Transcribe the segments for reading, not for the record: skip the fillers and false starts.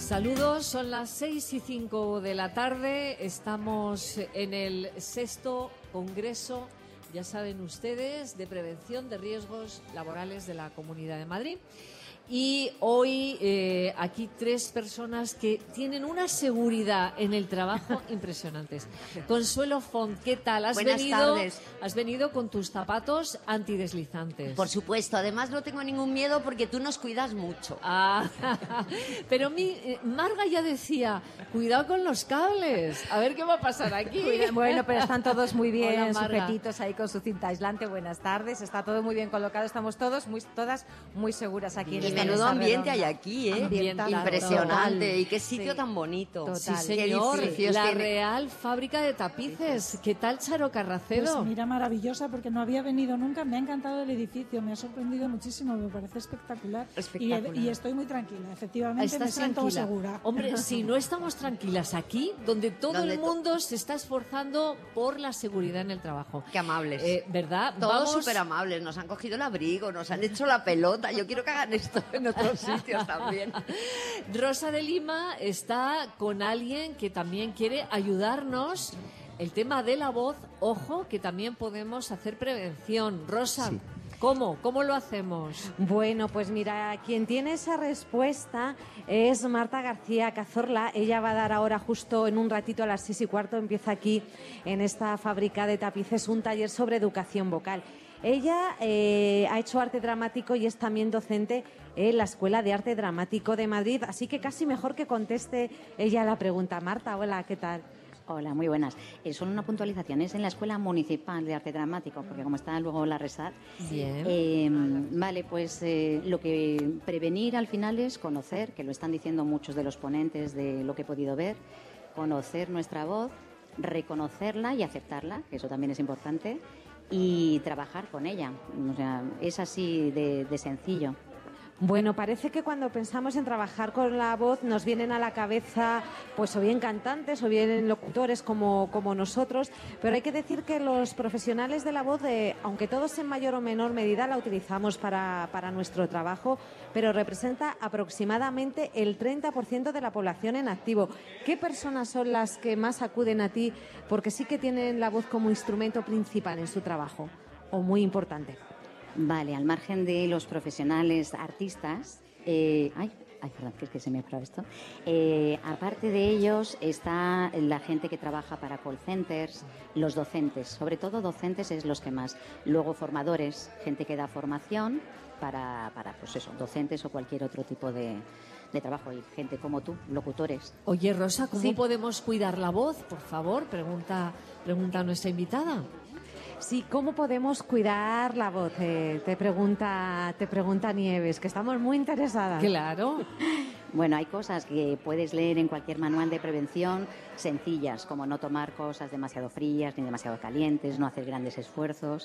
Saludos, son las 6:05 de la tarde, estamos en el 6º Congreso, ya saben ustedes, de prevención de riesgos laborales de la Comunidad de Madrid. Y hoy aquí 3 personas que tienen una seguridad en el trabajo impresionantes. Consuelo Font, ¿qué tal? Buenas tardes. Has venido con tus zapatos antideslizantes. Por supuesto, además no tengo ningún miedo porque tú nos cuidas mucho. Pero Marga ya decía, cuidado con los cables, a ver qué va a pasar aquí. Bueno, pero están todos muy bien. Hola, Marga. Sujetitos ahí con su cinta aislante. Buenas tardes, está todo muy bien colocado, estamos todas muy seguras aquí en esta menudo mesa ambiente redonda. hay aquí, ¿eh? Ambientazo. Impresionante. Total. Y qué sitio Sí. tan bonito. Total. Sí, Qué señor, edificios la tiene. Real Fábrica de Tapices. ¿Qué tal, Charo Carracedo? Pues mira, maravillosa, porque no había venido nunca. Me ha encantado el edificio, me ha sorprendido muchísimo, me parece espectacular. Espectacular. Y estoy muy tranquila, efectivamente, me ¿Estás siento tranquila? segura. Hombre, si no estamos tranquilas aquí, donde todo Donde el mundo se está esforzando por la seguridad en el trabajo. Qué amables. ¿Verdad? Todos Vamos- súper amables. Nos han cogido el abrigo, nos han hecho la pelota. Yo quiero que hagan esto en otros sitios también. Rosa de Lima está con alguien que también quiere ayudarnos. El tema de la voz, ojo, que también podemos hacer prevención. Rosa, ¿cómo? ¿Cómo lo hacemos? Bueno, pues mira, quien tiene esa respuesta es Marta García Cazorla. Ella va a dar ahora justo en un ratito a las 6:15, empieza aquí en esta fábrica de tapices un taller sobre educación vocal. Ella ha hecho arte dramático y es también docente en la Escuela de Arte Dramático de Madrid, así que casi mejor que conteste ella la pregunta. Marta, hola, ¿qué tal? Hola, muy buenas. Solo una puntualización. Es en la Escuela Municipal de Arte Dramático, porque como está luego la RESAD. Bien. Vale, pues lo que prevenir al final es conocer, que lo están diciendo muchos de los ponentes de lo que he podido ver, conocer nuestra voz, reconocerla y aceptarla, que eso también es importante, y trabajar con ella. O sea, es así de sencillo. Bueno, parece que cuando pensamos en trabajar con la voz nos vienen a la cabeza pues o bien cantantes o bien locutores como nosotros, pero hay que decir que los profesionales de la voz, aunque todos en mayor o menor medida la utilizamos para nuestro trabajo, pero representa aproximadamente el 30% de la población en activo. ¿Qué personas son las que más acuden a ti porque sí que tienen la voz como instrumento principal en su trabajo o muy importante? Vale, al margen de los profesionales artistas, perdón, que es que se me ha parado esto. Aparte de ellos está la gente que trabaja para call centers, los docentes, sobre todo docentes es los que más. Luego formadores, gente que da formación para pues eso, docentes o cualquier otro tipo de trabajo. Y gente como tú, locutores. Oye, Rosa, ¿cómo Sí. podemos cuidar la voz? Por favor, pregunta a nuestra invitada. Sí, ¿cómo podemos cuidar la voz? Te pregunta Nieves, que estamos muy interesadas. Claro. Bueno, hay cosas que puedes leer en cualquier manual de prevención sencillas, como no tomar cosas demasiado frías ni demasiado calientes, no hacer grandes esfuerzos.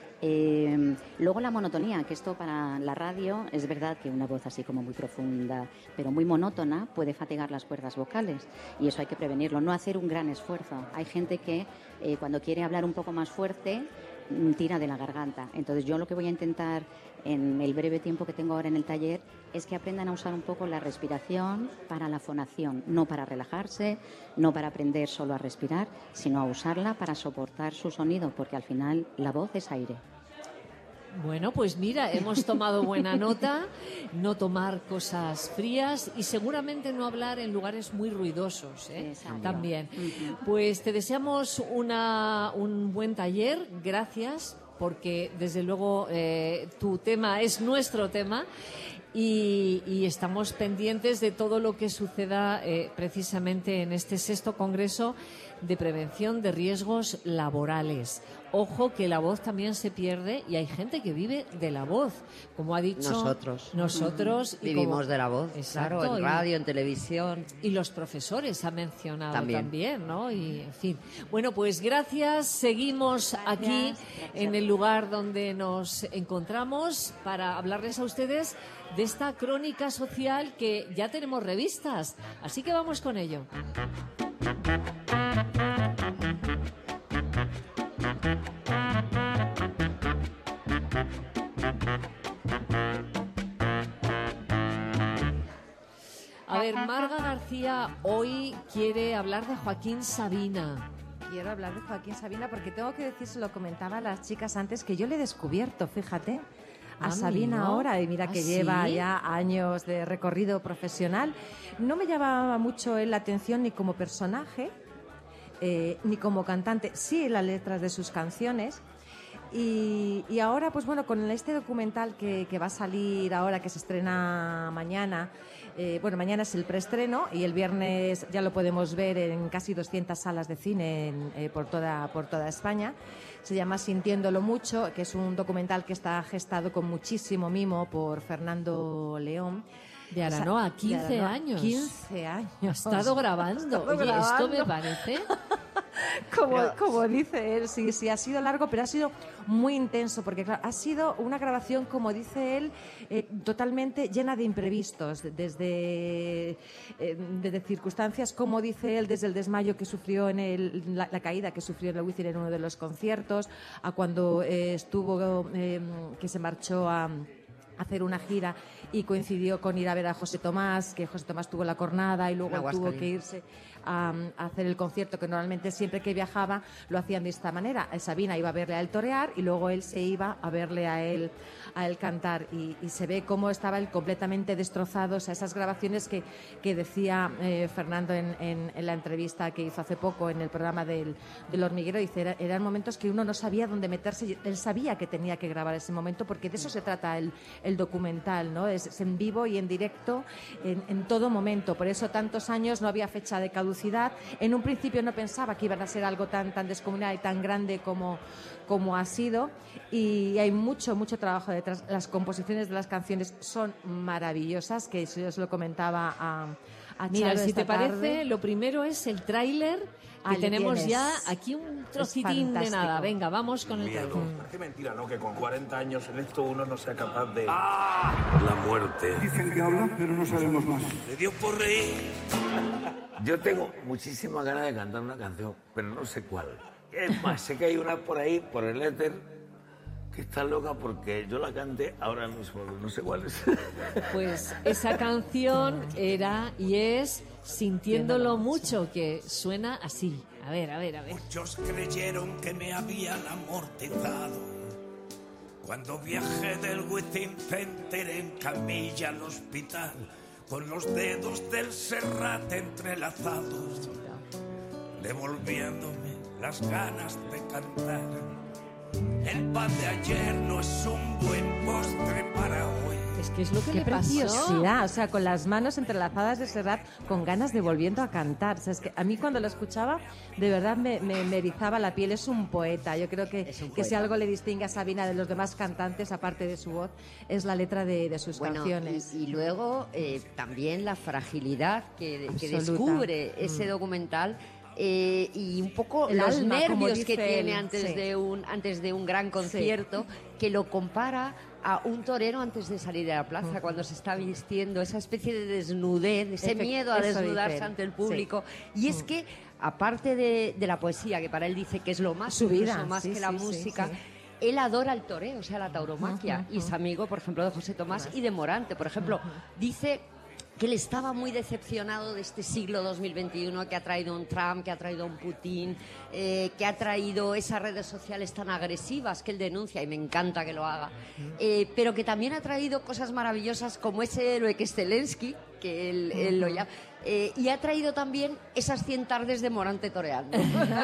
Luego la monotonía, que esto para la radio es verdad que una voz así como muy profunda, pero muy monótona, puede fatigar las cuerdas vocales y eso hay que prevenirlo, no hacer un gran esfuerzo. Hay gente que cuando quiere hablar un poco más fuerte tira de la garganta. Entonces yo lo que voy a intentar en el breve tiempo que tengo ahora en el taller es que aprendan a usar un poco la respiración para la fonación, no para relajarse, no para aprender solo a respirar, sino a usarla para soportar su sonido, porque al final la voz es aire. Bueno, pues mira, hemos tomado buena nota, no tomar cosas frías y seguramente no hablar en lugares muy ruidosos, Exacto. también. Pues te deseamos un buen taller, gracias, porque desde luego tu tema es nuestro tema y estamos pendientes de todo lo que suceda precisamente en este 6º Congreso de Prevención de Riesgos Laborales. Ojo que la voz también se pierde y hay gente que vive de la voz, como ha dicho nosotros y Vivimos como- de la voz, Exacto, claro, en y- radio, en televisión. y los profesores ha mencionado También. también, ¿no? Y en fin. Bueno, pues gracias. Seguimos aquí en el lugar donde nos encontramos para hablarles a ustedes de esta crónica social que ya tenemos revistas. Así que vamos con ello. A ver, Marga García hoy quiere hablar de Joaquín Sabina. Quiero hablar de Joaquín Sabina porque tengo que decir, se lo comentaba a las chicas antes, que yo le he descubierto, fíjate, a Sabina ¿no? ahora, y mira que ¿Ah, lleva sí? ya años de recorrido profesional. No me llamaba mucho él la atención ni como personaje, ni como cantante, sí las letras de sus canciones. Y ahora, pues bueno, con este documental que va a salir ahora, que se estrena mañana, bueno, mañana es el preestreno y el viernes ya lo podemos ver en casi 200 salas de cine por toda España. Se llama Sintiéndolo Mucho, que es un documental que está gestado con muchísimo mimo por Fernando León. De Aranoa, 15 años. 15 años. Ha estado grabando. Oye, esto me parece... Como dice él, sí, ha sido largo, pero ha sido muy intenso, porque claro, ha sido una grabación, como dice él, totalmente llena de imprevistos, desde circunstancias, como dice él, desde el desmayo que sufrió la caída que sufrió en el Wizzing en uno de los conciertos, a cuando estuvo, que se marchó a hacer una gira y coincidió con ir a ver a José Tomás, que José Tomás tuvo la cornada y luego tuvo que irse a hacer el concierto, que normalmente siempre que viajaba lo hacían de esta manera. Sabina iba a verle a él torear y luego él se iba a verle a él cantar, y se ve cómo estaba él completamente destrozado. O sea, esas grabaciones que decía Fernando en la entrevista que hizo hace poco en el programa del Hormiguero, dice, eran momentos que uno no sabía dónde meterse. Él sabía que tenía que grabar ese momento, porque de eso se trata el documental, ¿no? Es en vivo y en directo en todo momento. Por eso tantos años, no había fecha de caducidad. En un principio no pensaba que iban a ser algo tan descomunal y tan grande como ha sido, y hay mucho trabajo detrás. Las composiciones de las canciones son maravillosas, que yo os lo comentaba a Mira, Charo si te esta tarde. parece, lo primero es el tráiler, que Lo tenemos tienes. ya aquí un trocitín de fantástico. nada. Venga, vamos con el Miedo. tráiler. Qué mentira, ¿no? Que con 40 años en esto uno no sea capaz de... La muerte. Dicen que hablan, pero no sabemos más. Le dio por reír. Yo tengo muchísimas ganas de cantar una canción, pero no sé cuál. Es más, sé que hay una por ahí, por el éter, que está loca porque yo la cante ahora mismo, no sé cuál es. Pues esa canción era y es Sintiéndolo Mucho, que suena así. A ver. Muchos creyeron que me habían amortizado cuando viajé del Within Center en camilla al hospital, con los dedos del Serrat entrelazados, devolviéndome las ganas de cantar. El pan de ayer no es un buen postre para hoy. Es que es lo que Qué le pasó. preciosidad, o sea, con las manos entrelazadas de Serrat, con ganas de volviendo a cantar. O sea, es que a mí cuando lo escuchaba, de verdad me erizaba la piel. Es un poeta. Yo creo que si algo le distingue a Sabina de los demás cantantes, aparte de su voz, es la letra de sus canciones. Y luego también la fragilidad que Absoluta. descubre ese documental. Y un poco El los alma, como nervios dice que tiene él, antes sí. de un gran concierto, que lo compara a un torero antes de salir de la plaza, cuando se está vistiendo, esa especie de desnudez, ese miedo a eso desnudarse dice él. ante el público. Y es que, aparte de la poesía, que para él dice que es lo más, Su vida, incluso más sí, que la sí, música, sí. él adora el toreo, o sea, la tauromaquia, y es amigo, por ejemplo, de José Tomás y de Morante. Por ejemplo, dice que él estaba muy decepcionado de este siglo 2021 que ha traído un Trump, que ha traído un Putin, que ha traído esas redes sociales tan agresivas que él denuncia, y me encanta que lo haga, pero que también ha traído cosas maravillosas como ese héroe que es Zelensky, que él lo llama, y ha traído también esas 100 tardes de Morante toreando.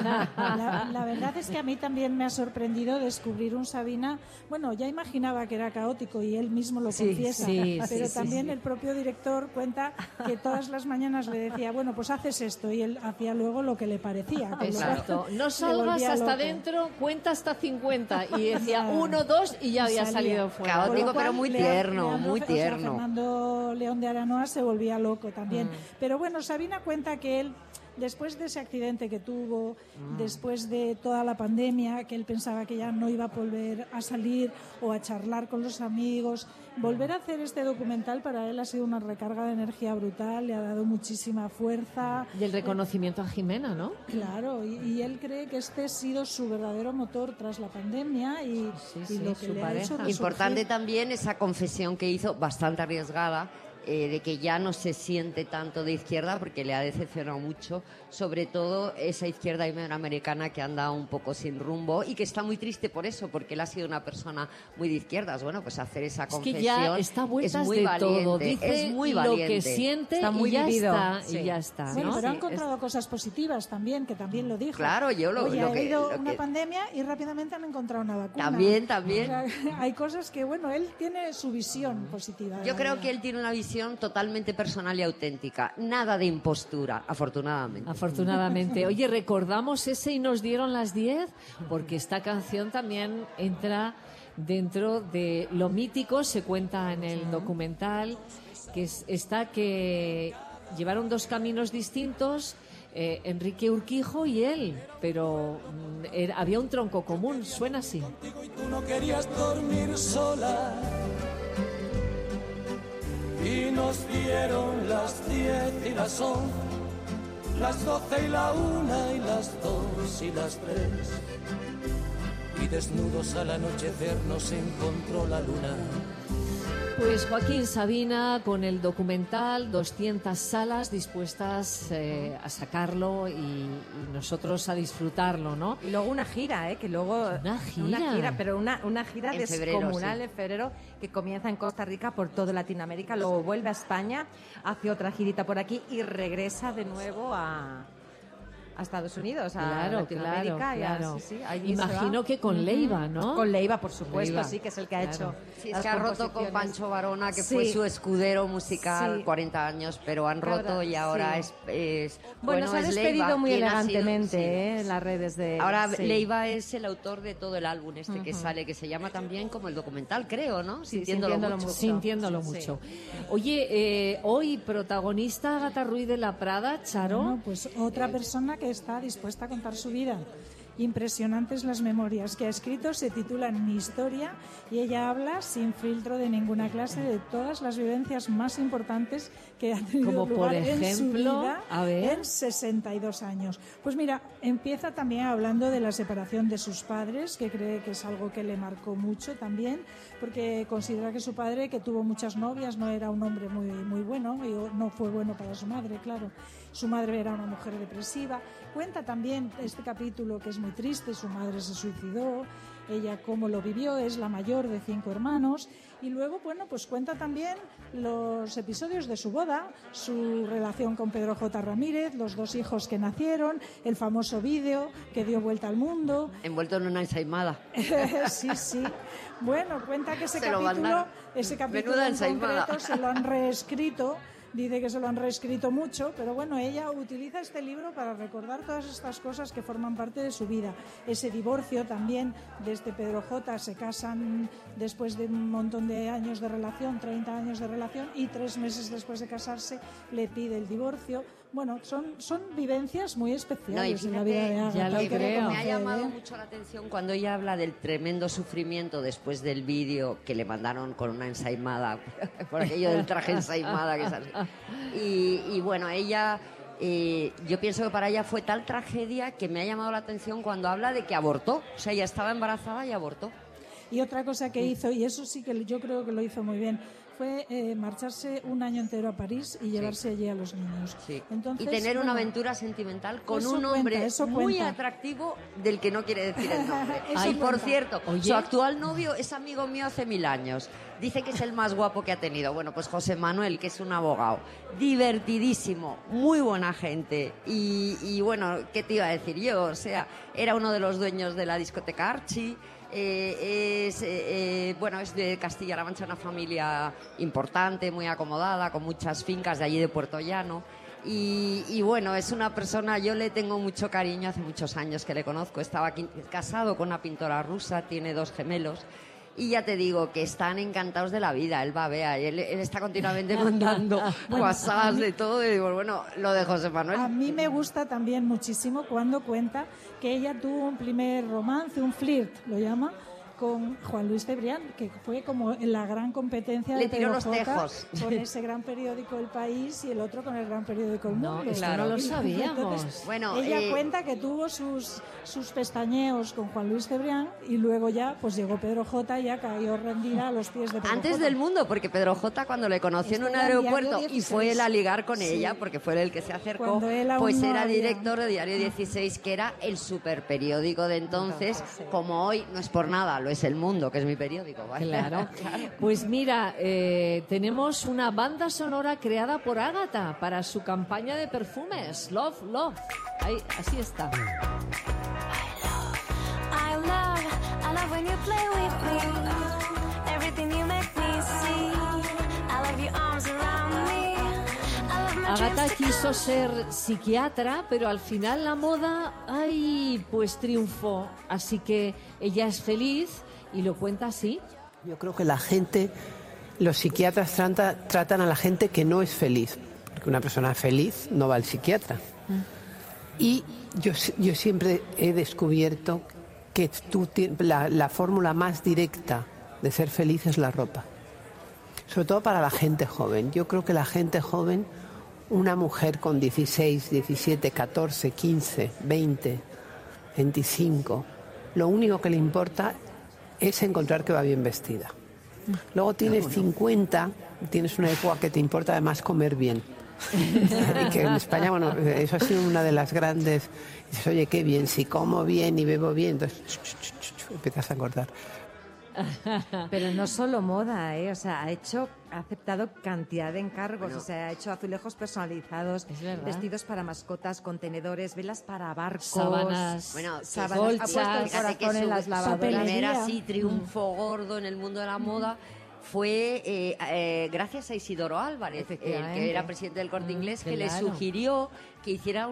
La verdad es que a mí también me ha sorprendido descubrir un Sabina. Bueno, ya imaginaba que era caótico y él mismo lo confiesa, pero también el propio director cuenta que todas las mañanas le decía, bueno, pues haces esto, y él hacía luego lo que le parecía. Exacto. No salgas hasta dentro, cuenta hasta 50. Y decía 1, 2 y ya había salido fuera. Caótico, pero muy tierno, muy O sea, tierno. Fernando León de Aranoa se volvía loco también. Pero bueno, Sabina cuenta que él, después de ese accidente que tuvo, después de toda la pandemia, que él pensaba que ya no iba a volver a salir o a charlar con los amigos, volver a hacer este documental para él ha sido una recarga de energía brutal, le ha dado muchísima fuerza. Y el reconocimiento a Jimena, ¿no? Claro, y él cree que este ha sido su verdadero motor tras la pandemia y lo que su le ha pareja. hecho resurgir. Importante también esa confesión que hizo, bastante arriesgada, de que ya no se siente tanto de izquierda porque le ha decepcionado mucho, sobre todo esa izquierda iberoamericana que anda un poco sin rumbo y que está muy triste por eso, porque él ha sido una persona muy de izquierdas. Bueno, pues hacer esa confesión es que ya está vueltas es muy de valiente, todo, dice es muy lo valiente. que siente Está muy y ya vivido, está, sí. y ya está, Bueno, ¿no? pero ha encontrado cosas positivas también, que también lo dijo. Claro, yo lo Oye, ha que- habido lo una que- pandemia y rápidamente han encontrado una vacuna. También. O sea, hay cosas que, bueno, él tiene su visión positiva. de Yo la creo vida. que él tiene una visión totalmente personal y auténtica. Nada de impostura, afortunadamente. Afortunadamente. Oye, recordamos ese y nos dieron las 10, porque esta canción también entra dentro de lo mítico, se cuenta en el documental, que que llevaron dos caminos distintos, Enrique Urquijo y él, pero había un tronco común, suena así. Y tú no querías dormir sola. Y nos dieron las 10 y las 11, las 12 y la 1 y las 2 y las 3. Y desnudos al anochecer nos encontró la luna. Pues Joaquín Sabina con el documental, 200 salas dispuestas a sacarlo y nosotros a disfrutarlo, ¿no? Y luego una gira, que luego... Una gira. Pero una gira En febrero, descomunal sí. en febrero, que comienza en Costa Rica por toda Latinoamérica, luego vuelve a España, hace otra girita por aquí y regresa de nuevo a Estados Unidos, a Claro, Latinoamérica. claro. Sí, allí se Imagino va. que con Leiva, ¿no? Con Leiva, por supuesto, Leiva, sí, que es el que ha claro. hecho. Sí, es las que ha roto con composiciones. Pancho Varona, que Sí. fue su escudero musical, Sí. 40 años, pero han roto Claro, y ahora sí. es Bueno, se ha es despedido Leiva, muy quien ha sido- elegantemente sí. en las redes de... Ahora sí. Leiva es el autor de todo el álbum que sale, que se llama también como el documental, creo, ¿no? Sí, Sintiéndolo mucho. Sintiéndolo Sí, sí. mucho. Oye, hoy protagonista Agatha Ruiz de la Prada, Charo. Bueno, pues otra persona que está dispuesta a contar su vida. Impresionantes las memorias que ha escrito, se titulan Mi historia y ella habla sin filtro de ninguna clase de todas las vivencias más importantes que ha tenido Como por lugar en su ejemplo, vida a ver. en 62 años. Pues mira, empieza también hablando de la separación de sus padres, que cree que es algo que le marcó mucho también, porque considera que su padre, que tuvo muchas novias, no era un hombre muy bueno y no fue bueno para su madre, claro. Su madre era una mujer depresiva. Cuenta también este capítulo que es muy triste, su madre se suicidó, ella cómo lo vivió, es la mayor de 5 hermanos. Y luego, bueno, pues cuenta también los episodios de su boda, su relación con Pedro J. Ramírez, los 2 hijos que nacieron, el famoso vídeo que dio vuelta al mundo. Envuelto en una ensaimada. Sí, sí. Bueno, cuenta que ese Se lo capítulo mandaron. Menuda en ensaimada. concreto se lo han reescrito. Dice que se lo han reescrito mucho, pero bueno, ella utiliza este libro para recordar todas estas cosas que forman parte de su vida. Ese divorcio también de este Pedro J. Se casan después de un montón de años de relación, 30 años de relación, y 3 meses después de casarse le pide el divorcio. Bueno, son vivencias muy especiales en la vida de Agatha. ya lo hay que creo. Me ha reconocer, llamado ¿eh? mucho la atención cuando ella habla del tremendo sufrimiento después del vídeo que le mandaron con una ensaimada, por aquello del traje ensaimada que sale. Y bueno, ella, yo pienso que para ella fue tal tragedia que me ha llamado la atención cuando habla de que abortó. O sea, ella estaba embarazada y abortó. Y otra cosa que hizo, y eso sí que yo creo que lo hizo muy bien, fue marcharse un año entero a París y llevarse allí a los niños. Sí. Entonces, Y tener una bueno, aventura sentimental con eso un hombre cuenta, eso muy cuenta. atractivo del que no quiere decir el nombre. Eso Ay, por cuenta. cierto, Oye. su actual novio es amigo mío hace 1000 años. Dice que es el más guapo que ha tenido. Bueno, pues José Manuel, que es un abogado. Divertidísimo, muy buena gente. Y bueno, ¿qué te iba a decir yo? O sea, era uno de los dueños de la discoteca Archie. Es de Castilla-La Mancha, una familia importante, muy acomodada, con muchas fincas de allí de Puerto Llano. Y bueno, es una persona, yo le tengo mucho cariño, hace muchos años que le conozco. Estaba aquí, casado con una pintora rusa, tiene 2 gemelos. Y ya te digo que están encantados de la vida. Él va, vea, él está continuamente mandando WhatsApp de todo. Y digo, bueno, lo de José Manuel. A mí me gusta también muchísimo cuando cuenta que ella tuvo un primer romance, un flirt, lo llama, con Juan Luis Cebrián, que fue como en la gran competencia Le de tiró Pedro los J, tejos. con ese gran periódico El País y el otro con el gran periódico El Mundo. Esto no lo sabíamos. Entonces, Bueno, ella cuenta que tuvo sus pestañeos con Juan Luis Cebrián y luego ya pues llegó Pedro J y ya cayó rendida a los pies de Pedro Antes J. del Mundo, porque Pedro J cuando le conoció en Esto un era el aeropuerto Diario y 16. fue él a ligar con Sí. ella, porque fue el que se acercó, Cuando él aún pues no era había- director de Diario 16, que era el super periódico de entonces, como hoy no es por nada, lo es El Mundo, que es mi periódico. ¿vale? Claro. Pues mira, tenemos una banda sonora creada por Ágata para su campaña de perfumes. Love, Love. Ahí, así está. I love when you play with me. Everything you make me see. I love your arms around me. I love my Ágata dreams to quiso come ser psiquiatra, pero al final la moda, ay, pues triunfó. Así que ella es feliz y lo cuenta así. Yo creo que la gente, los psiquiatras tratan a la gente que no es feliz, porque una persona feliz no va al psiquiatra. Y yo siempre he descubierto que la fórmula más directa de ser feliz es la ropa. Sobre todo para la gente joven. Yo creo que la gente joven, una mujer con 16, 17, 14, 15, 20, 25, lo único que le importa es encontrar que va bien vestida. Luego tienes 50, tienes una época que te importa además comer bien. Y que en España, bueno, eso ha sido una de las grandes. Dices, oye, qué bien, si como bien y bebo bien, entonces empiezas a engordar. Pero no solo moda, o sea, ha aceptado cantidad de encargos, Bueno. o sea, ha hecho azulejos personalizados, Es verdad. vestidos para mascotas, contenedores, velas para barcos, Sábanas. Bueno, sábanas, bolsas. ha puesto el Fíjate que corazón en su las lavadoras. primer así triunfo gordo en el mundo de la moda fue gracias a Isidoro Álvarez, Efectivamente. que era presidente del Corte Inglés, que le claro. sugirió que hiciera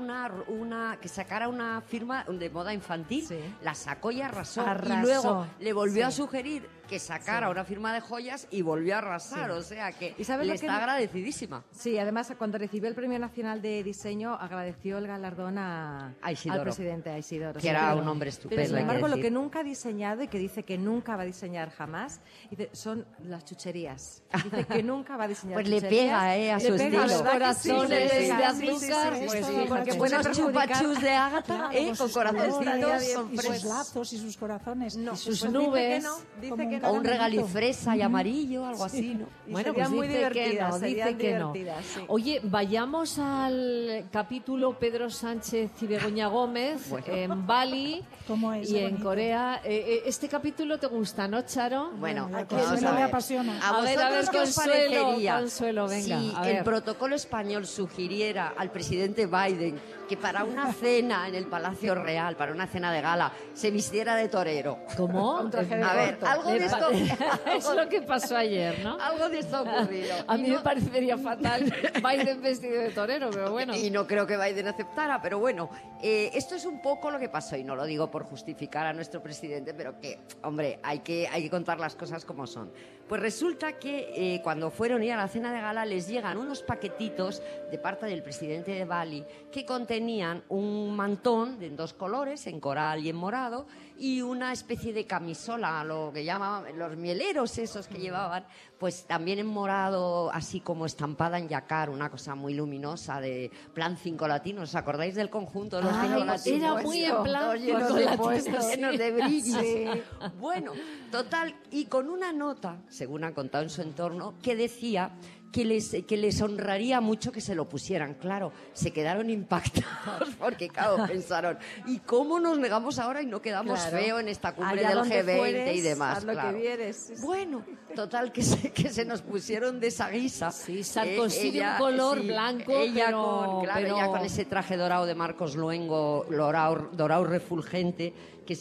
que sacara una firma de moda infantil. Sí. La sacó y arrasó. Arrasó. Y luego le volvió a Sí. sugerir que sacara una firma de joyas y volvió a arrasar. Sí. O sea que ¿Y sabes le lo que está no- agradecidísima. Sí, además cuando recibió el Premio Nacional de Diseño agradeció el galardón A Isidoro. al presidente, a Isidoro. Que sí, era pero- un hombre Pero estupendo, sin hay que embargo, lo decir. que nunca ha diseñado y que dice que nunca va a diseñar jamás son las chucherías. Dice que nunca va a diseñar Pues le chucherías. pega, a Le su pega, estilo. ¿verdad que sí? Corazones Le pega, de sí, sí, azúcar, sí, pues sí, sí, porque sí. puede Unos perjudicar. chupachus de Ágata, Claro, con sus corazoncitos colores, son y sus preciosos. lazos y sus corazones. No, Y sus pues nubes. dice Como que un no. O un caramelito. regalifresa y amarillo, algo así, ¿no? Y Bueno, serían pues muy dice que divertidas, no, serían dice que no. divertidas, sí. Oye, vayamos al capítulo Pedro Sánchez y Begoña Gómez Bueno. en Bali ¿Cómo es? y Qué en bonito. Corea. Este capítulo te gusta, ¿no, Charo? Bueno, Ya que vamos Consuelo a le ver. apasiona. ¿A A ver, vosotros qué os Consuelo, parecería Consuelo, venga, si a ver. el protocolo español sugiriera al presidente Biden que para una cena en el Palacio Real, para una cena de gala, se vistiera de torero? ¿Cómo? Un traje de A ver, corto. algo de esto... Es lo que pasó ayer, ¿no? Algo de esto ha ocurrido. A Y mí no- me parecería fatal Biden vestido de torero, pero bueno. Y no creo que Biden aceptara, pero bueno, esto es un poco lo que pasó, y no lo digo por justificar a nuestro presidente, pero que, hombre, hay que contar las cosas como son. Pues resulta que cuando fueron a ir a la cena de gala les llegan unos paquetitos de parte del presidente de Bali que contenían un mantón en dos colores, en coral y en morado, y una especie de camisola, lo que llamaban los mieleros esos que llevaban, pues también en morado, así como estampada en yacar, una cosa muy luminosa de plan 5 latinos. ¿Os acordáis del conjunto de los Ay, 5 latinos? era muy en plan Todos llenos cinco de latinos, puestos, sí. llenos de brillos. Bueno, total, y con una nota, según han contado en su entorno, que decía que les honraría mucho que se lo pusieran. Claro, se quedaron impactados porque, claro, pensaron, ¿y cómo nos negamos ahora y no quedamos Claro. feo en esta cumbre Allá del donde G20 fueres, y demás? haz lo que claro. vieres, sí, sí. Bueno, total, que se nos pusieron de esa guisa. Sí, Sarkozy de un color blanco, ella pero- ella con ese traje dorado de Marcos Luengo, dorado refulgente,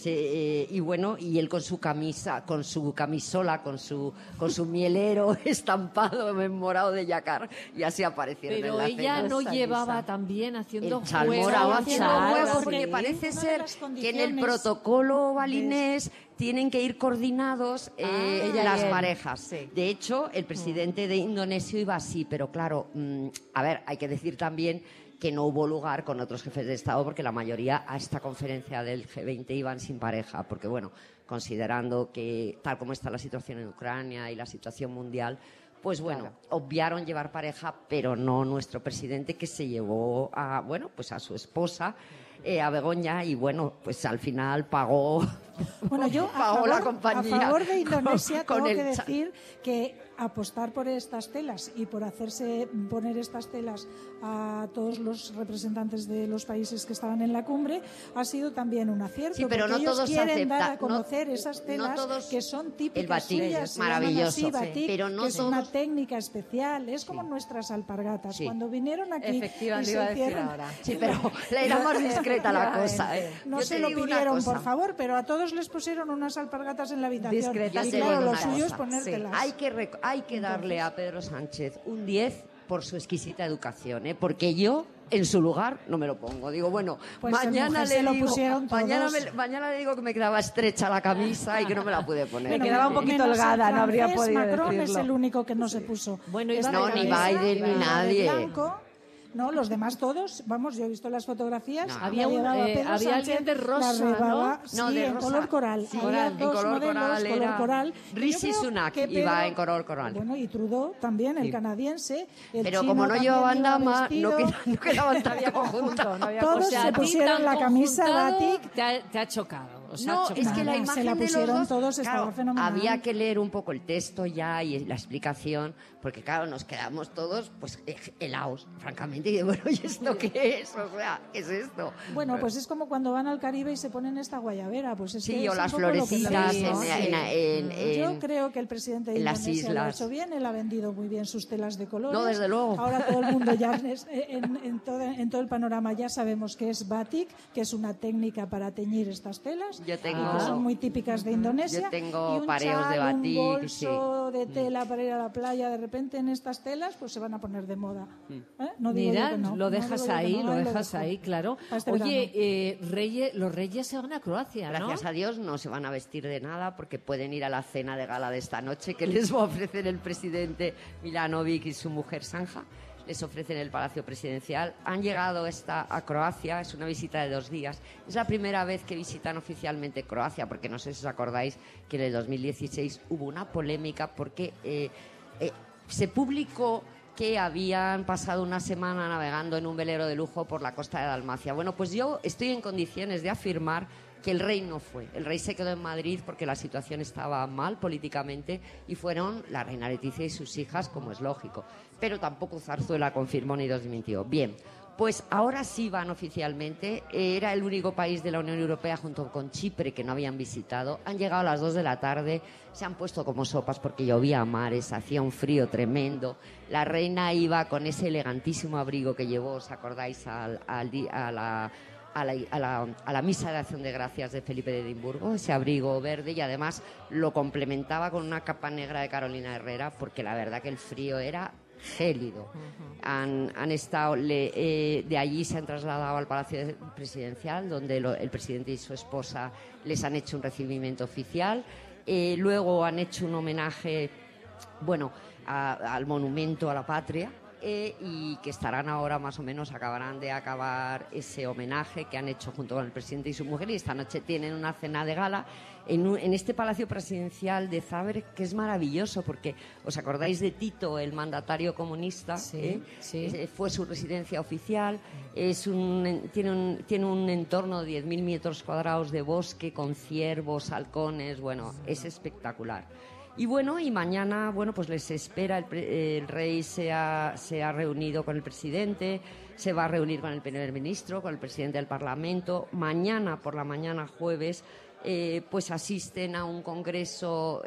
y bueno, y él con su camisa, con su camisola, con su mielero estampado en morado de yacar, y así aparecieron Pero en la ella cena. no Esa llevaba guisa. también haciendo El chal juegos. morado al haciendo chal, huevos, sí. porque parece Una de ser las que en el condiciones protocolo balinés tienen que ir coordinados ella y las él. parejas. Sí. De hecho, el presidente de Indonesia iba así, pero claro, a ver, hay que decir también que no hubo lugar con otros jefes de Estado porque la mayoría a esta conferencia del G20 iban sin pareja, porque bueno, considerando que tal como está la situación en Ucrania y la situación mundial, pues bueno, obviaron llevar pareja, pero no nuestro presidente, que se llevó a, bueno, pues a su esposa, a Begoña, y bueno, pues al final pagó, bueno, yo pagó la compañía. A favor de Indonesia con tengo que decir que apostar por estas telas y por hacerse poner estas telas a todos los representantes de los países que estaban en la cumbre ha sido también un acierto. Sí, pero porque no ellos todos quieren dar a aceptan, conocer esas telas que son típicas el batik suyas, es se llaman maravilloso, así, batik, pero no que es todos, una técnica especial, es como nuestras alpargatas. Cuando vinieron aquí y Efectivamente, se iba a decir hicieron... ahora. Sí, pero era más discreta la cosa. No Yo se te lo digo una pidieron, cosa. por favor, pero a todos les pusieron unas alpargatas en la habitación. Discretas, y Yo te claro, digo lo una suyo es cosa. ponértelas. Hay que darle a Pedro Sánchez un 10 por su exquisita educación, porque yo en su lugar no me lo pongo. Digo, bueno, Pues mañana se lo digo, pusieron todos. mañana le digo que me quedaba estrecha la camisa y que no me la pude poner. Me quedaba un poquito menos holgada, el no habría francés, podido Macron decirlo. es el único que no se puso. Bueno, esta No, ni camisa, Biden, ni la de nadie. blanco. No, los demás todos, vamos, yo he visto las fotografías. No. la Había llevaba Pedro había Sánchez, alguien de rosa, la rebaba, ¿no? sí, No, de en rosa. color coral. Sí, Había en dos color modelos, coral color era coral. Rishi Yo creo Sunak que iba Pedro- en color coral. Bueno, y Trudeau también, el Sí. canadiense. El Pero chino como no también llevaban iba dama, vestido. no quedaban tan conjuntos. Todos O sea, se a ti pusieron tan la camisa conjuntado batik. te ha chocado. O sea, No, ha es que la Nada, imagen se la de los pusieron dos, todos, estaba claro, fenomenal. había que leer un poco el texto ya y la explicación, porque claro, nos quedamos todos pues helados, francamente, y digo, bueno, ¿y esto qué es? O sea, ¿qué es esto? Bueno, pues es como cuando van al Caribe y se ponen esta guayabera, pues es Sí, que o es las un poco lo que florecitas tenemos, ¿no? Yo creo que el presidente de en las Indonesia lo ha islas. hecho bien, él ha vendido muy bien sus telas de colores. No, desde luego. Ahora todo el mundo ya en todo el panorama ya sabemos que es batik, que es una técnica para teñir estas telas, Yo tengo- y que son muy típicas de Indonesia. Yo tengo y un pareos chal, de batik, un bolso sí. de tela para ir a la playa, de repente en estas telas pues se van a poner de moda. No digo Mira, yo que no, lo no dejas digo yo que ahí, no, lo ahí dejas dejo. ahí, claro. Para este Oye, los reyes se van a Croacia, ¿no? Gracias a Dios no se van a vestir de nada porque pueden ir a la cena de gala de esta noche que les va a ofrecer el presidente Milanovic y su mujer Sanja. Les ofrecen el Palacio Presidencial. Han llegado a Croacia, es una visita de 2 días. Es la primera vez que visitan oficialmente Croacia, porque no sé si os acordáis que en el 2016 hubo una polémica porque se publicó que habían pasado una semana navegando en un velero de lujo por la costa de Dalmacia. Bueno, pues yo estoy en condiciones de afirmar que el rey no fue. El rey se quedó en Madrid porque la situación estaba mal políticamente y fueron la reina Leticia y sus hijas, como es lógico. Pero tampoco Zarzuela confirmó ni desmintió. Bien, pues ahora sí van oficialmente. Era el único país de la Unión Europea junto con Chipre que no habían visitado. Han llegado a las 2 de la tarde, se han puesto como sopas porque llovía a mares, hacía un frío tremendo. La reina iba con ese elegantísimo abrigo que llevó, ¿os acordáis? A la misa de acción de gracias de Felipe de Edimburgo, ese abrigo verde, y además lo complementaba con una capa negra de Carolina Herrera, porque la verdad que el frío era gélido. Han estado, de allí se han trasladado al Palacio Presidencial, donde el presidente y su esposa les han hecho un recibimiento oficial. Luego han hecho un homenaje, bueno, al monumento a la patria. Y que estarán ahora más o menos, acabarán de acabar ese homenaje que han hecho junto con el presidente y su mujer, y esta noche tienen una cena de gala en este Palacio Presidencial de Zagreb, que es maravilloso porque os acordáis de Tito, el mandatario comunista. Sí, sí. Fue su residencia oficial. Tiene un entorno de 10.000 metros cuadrados de bosque con ciervos, halcones, bueno, es espectacular. Y bueno, y mañana, bueno, pues les espera, el rey se ha reunido con el presidente, se va a reunir con el primer ministro, con el presidente del Parlamento. Mañana, por la mañana, jueves, pues asisten a un congreso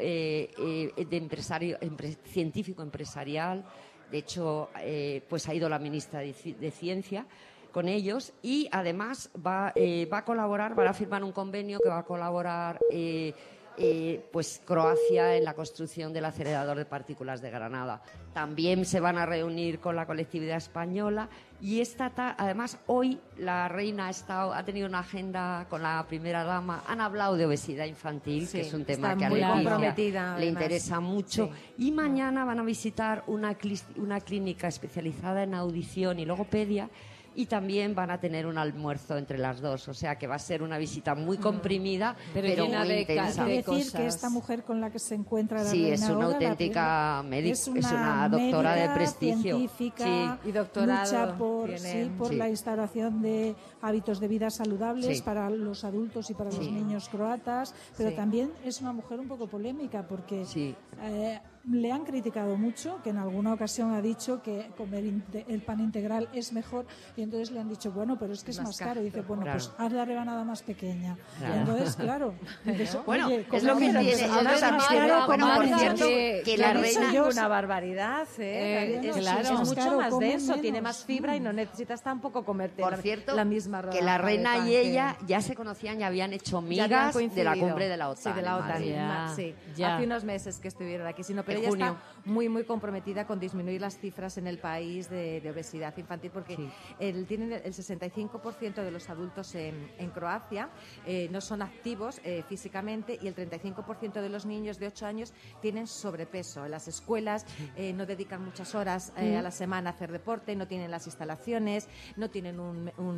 científico empresarial. De hecho, pues ha ido la ministra de Ciencia con ellos, y además va a colaborar, van a firmar un convenio que va a colaborar pues Croacia en la construcción del acelerador de partículas de Granada. También se van a reunir con la colectividad española, y además hoy la reina ha tenido una agenda con la primera dama. Han hablado de obesidad infantil, Sí, que es un tema está que a muy Leticia comprometida, le además. interesa mucho. Sí. Y mañana van a visitar una clínica especializada en audición y logopedia, y también van a tener un almuerzo entre las dos, o sea que va a ser una visita muy comprimida, pero llena muy de intensa. Quiere decir que esta mujer con la que se encuentra la Sí, reina es una ahora, auténtica médica, es una doctora médica, de prestigio. científica, Y doctorado lucha por, tiene. por la instauración de hábitos de vida saludables Sí. para los adultos y para los Sí. niños croatas, pero Sí. también es una mujer un poco polémica porque Sí. le han criticado mucho, que en alguna ocasión ha dicho que comer el pan integral es mejor, y entonces le han dicho, bueno, pero es que es más caro. Y dice, bueno, Claro. pues haz la rebanada más pequeña. Claro. Y entonces, claro, dices, Bueno, oye, es lo que comer tiene. más Ellos caro, también, más bueno, por caro, cierto, que la lo he dicho reina- yo, Una barbaridad, claro. es más mucho caro, más comen denso, tiene menos. más fibra y no necesitas tampoco comerte Por cierto, la misma que la rodaja de reina pan y que- ella ya se conocían y habían hecho Ya habían migas de la coincidido. cumbre de la OTAN. Sí, de la en OTAN. Madrid. Ya, Sí, ya. hace unos meses que estuvieron aquí, pero En ella junio. está muy, muy comprometida con disminuir las cifras en el país de obesidad infantil, porque tienen el 65% de los adultos en Croacia no son activos físicamente, y el 35% de los niños de 8 años tienen sobrepeso. En las escuelas no dedican muchas horas a la semana a hacer deporte, no tienen las instalaciones, no tienen un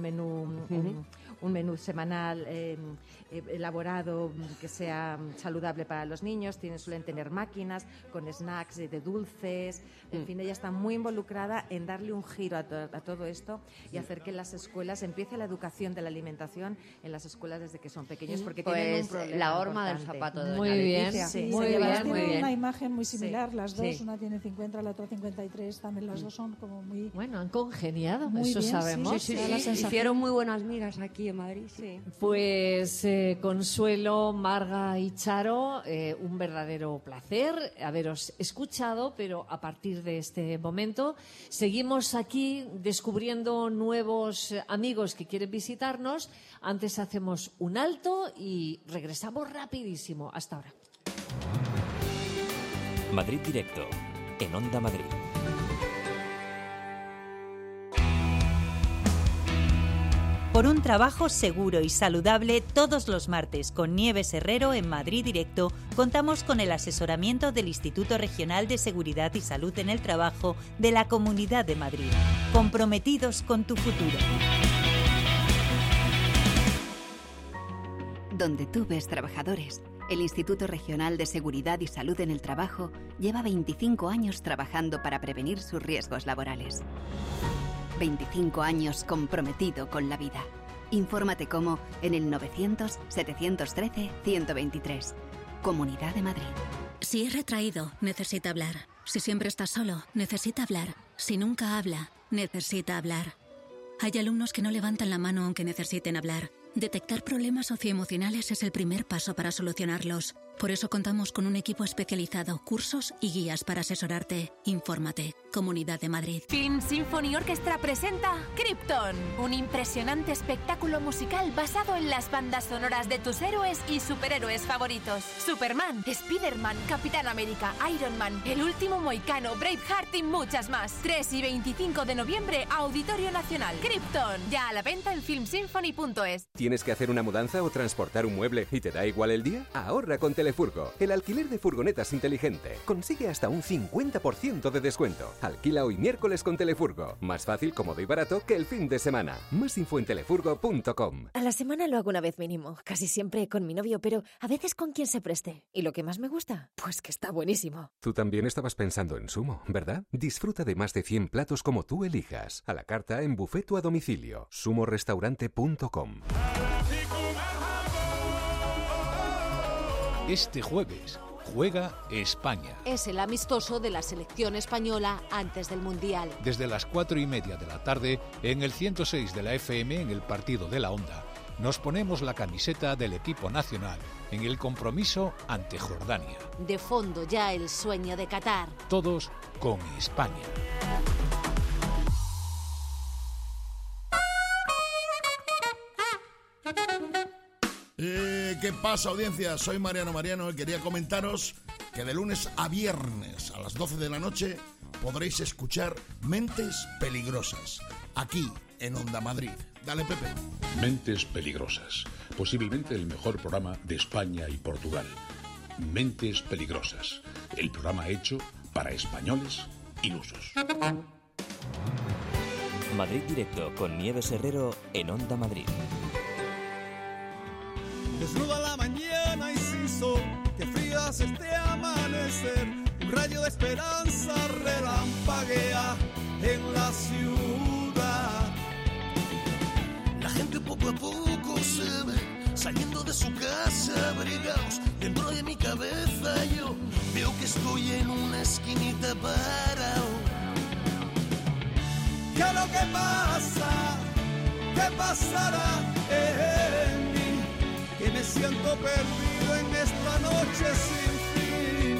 menú semanal elaborado que sea saludable para los niños, suelen tener máquinas con snacks de dulces, en fin, ella está muy involucrada en darle un giro a todo esto y hacer que en las escuelas empiece la educación de la alimentación en las escuelas desde que son pequeños, porque tienen un Pues problema la horma del importante. zapato de Muy doña bien, Leticia. Sí, muy sí, bien, además muy tienen bien. una imagen muy similar, las dos, Sí. una tiene 50, la otra 53, también las dos son como muy... Bueno, han congeniado, Muy eso bien, sabemos. Sí, Da la sensación. hicieron muy buenas migas aquí en Madrid. Sí. Pues Consuelo, Marga y Charo, un verdadero placer haberos escuchado, pero a partir de este momento seguimos aquí descubriendo nuevos amigos que quieren visitarnos. Antes hacemos un alto y regresamos rapidísimo. Hasta ahora. Madrid Directo, en Onda Madrid. Por un trabajo seguro y saludable, todos los martes con Nieves Herrero en Madrid Directo contamos con el asesoramiento del Instituto Regional de Seguridad y Salud en el Trabajo de la Comunidad de Madrid. Comprometidos con tu futuro. Donde tú ves trabajadores, el Instituto Regional de Seguridad y Salud en el Trabajo lleva 25 años trabajando para prevenir sus riesgos laborales. 25 años comprometido con la vida. Infórmate cómo en el 900-713-123. Comunidad de Madrid. Si es retraído, necesita hablar. Si siempre está solo, necesita hablar. Si nunca habla, necesita hablar. Hay alumnos que no levantan la mano aunque necesiten hablar. Detectar problemas socioemocionales es el primer paso para solucionarlos. Por eso contamos con un equipo especializado, cursos y guías para asesorarte. Infórmate. Comunidad de Madrid. Film Symphony Orchestra presenta Krypton, un impresionante espectáculo musical basado en las bandas sonoras de tus héroes y superhéroes favoritos. Superman, Spider-Man, Capitán América, Iron Man, El Último Mohicano, Braveheart y muchas más. 3 y 25 de noviembre, Auditorio Nacional. Krypton, ya a la venta en filmsymphony.es. ¿Tienes que hacer una mudanza o transportar un mueble y te da igual el día? Ahorra con Telefurgo, el alquiler de furgonetas inteligente. Consigue hasta un 50% de descuento. Alquila hoy miércoles con Telefurgo. Más fácil, cómodo y barato que el fin de semana. Más info en telefurgo.com. A la semana lo hago una vez mínimo, casi siempre con mi novio, pero a veces con quien se preste. ¿Y lo que más me gusta? Pues que está buenísimo. Tú también estabas pensando en Sumo, ¿verdad? Disfruta de más de 100 platos como tú elijas. A la carta en buffet o a domicilio. sumorestaurante.com. Este jueves juega España. Es el amistoso de la selección española antes del Mundial. Desde las 4:30 de la tarde, en el 106 de la FM, en el partido de la Onda, nos ponemos la camiseta del equipo nacional en el compromiso ante Jordania. De fondo ya el sueño de Qatar. Todos con España. ¿Qué pasa, audiencia? Soy Mariano y quería comentaros que de lunes a viernes a las 12 de la noche podréis escuchar Mentes Peligrosas, aquí en Onda Madrid. Dale, Pepe. Mentes Peligrosas, posiblemente el mejor programa de España y Portugal. Mentes Peligrosas, el programa hecho para españoles ilusos. Madrid Directo con Nieves Herrero en Onda Madrid. Desnudo a la mañana y sin sol, que frías este amanecer, un rayo de esperanza relampaguea en la ciudad. La gente poco a poco se ve saliendo de su casa abrigados. Dentro de mi cabeza yo veo que estoy en una esquinita parado. ¿Qué es lo que pasa? ¿Qué pasará en mí? Que me siento perdido en esta noche sin fin.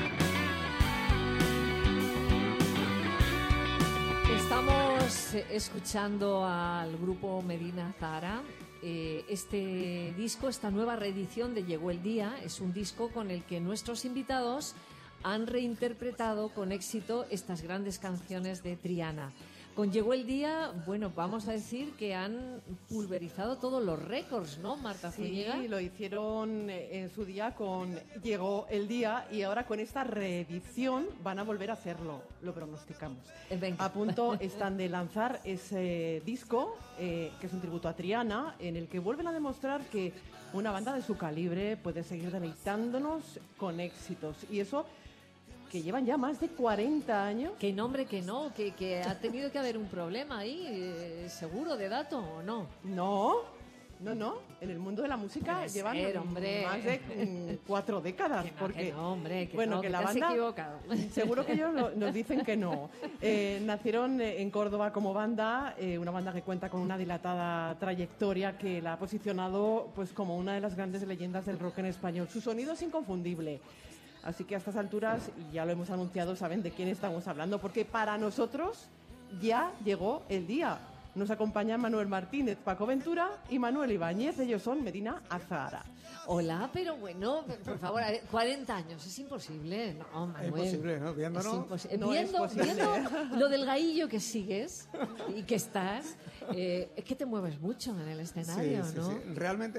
Estamos escuchando al grupo Medina Zahara. Este disco, esta nueva reedición de Llegó el Día, es un disco con el que nuestros invitados han reinterpretado con éxito estas grandes canciones de Triana. Con Llegó el Día, bueno, vamos a decir que han pulverizado todos los récords, ¿no, Marta Zúñiga? Sí, lo hicieron en su día con Llegó el Día y ahora con esta reedición van a volver a hacerlo, lo pronosticamos. Venga. A punto están de lanzar ese disco, que es un tributo a Triana, en el que vuelven a demostrar que una banda de su calibre puede seguir deleitándonos con éxitos. Y eso que llevan ya más de 40 años. Que nombre que no, que ha tenido que haber un problema ahí, seguro, de dato, ¿o no? No, en el mundo de la música llevan más de 4 décadas. Que no, hombre, que bueno, no, que que la te has banda, equivocado. seguro que ellos nos dicen que no. Nacieron en Córdoba como banda, una banda que cuenta con una dilatada trayectoria que la ha posicionado pues como una de las grandes leyendas del rock en español. Su sonido es inconfundible. Así que a estas alturas, y ya lo hemos anunciado, saben de quién estamos hablando, porque para nosotros ya llegó el día. Nos acompañan Manuel Martínez, Paco Ventura y Manuel Ibáñez. Ellos son Medina Zahara. Hola, pero bueno, por favor, 40 años, es imposible. No, Manuel. Es imposible, ¿no? Viéndonos. Es imposible. No es posible. Viendo lo del gaillo que sigues y que estás, es que te mueves mucho en el escenario, sí, ¿no? Sí. Realmente,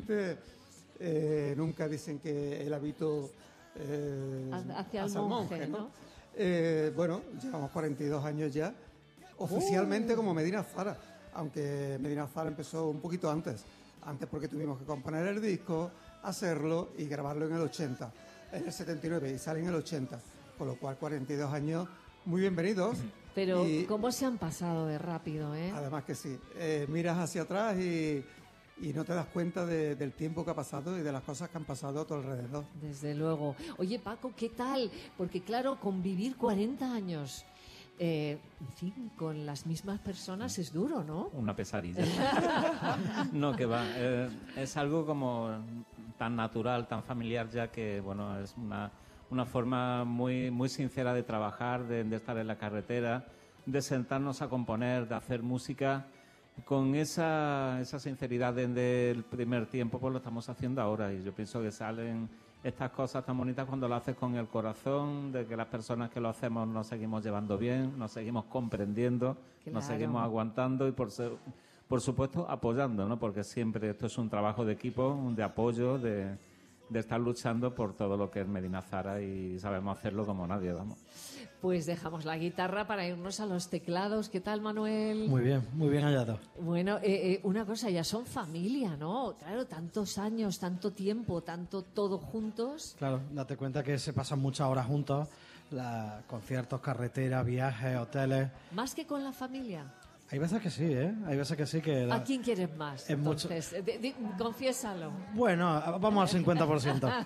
nunca dicen que el hábito hacia el monje, ¿no? Bueno, llevamos 42 años ya, oficialmente como Medina Zahara, aunque Medina Zahara empezó un poquito antes porque tuvimos que componer el disco, hacerlo y grabarlo en el 80, en el 79 y sale en el 80, con lo cual 42 años muy bienvenidos. Pero ¿cómo se han pasado de rápido, eh? Además que sí, miras hacia atrás y no te das cuenta del tiempo que ha pasado y de las cosas que han pasado a tu alrededor. Desde luego. Oye, Paco, ¿qué tal? Porque claro, convivir 40 años, en fin, con las mismas personas es duro, ¿no? Una pesadilla. No, que va. Es algo como tan natural, tan familiar ya que, bueno, es una forma muy, muy sincera de trabajar, de estar en la carretera, de sentarnos a componer, de hacer música. Con esa sinceridad desde el primer tiempo, pues lo estamos haciendo ahora, y yo pienso que salen estas cosas tan bonitas cuando lo haces con el corazón, de que las personas que lo hacemos nos seguimos llevando bien, nos seguimos comprendiendo, nos seguimos aguantando y por supuesto apoyando, ¿no? Porque siempre esto es un trabajo de equipo, de apoyo, de estar luchando por todo lo que es Medina Zahara, y sabemos hacerlo como nadie, vamos. Pues dejamos la guitarra para irnos a los teclados. ¿Qué tal, Manuel? Muy bien hallado. Bueno, una cosa, ya son familia, ¿no? Claro, tantos años, tanto tiempo, tanto todo juntos. Claro, date cuenta que se pasan muchas horas juntos, conciertos, carreteras, viajes, hoteles. ¿Más que con la familia? Hay veces que sí, ¿eh? Hay veces que sí que... ¿A quién quieres más? Entonces, confiésalo. Bueno, vamos al 50%.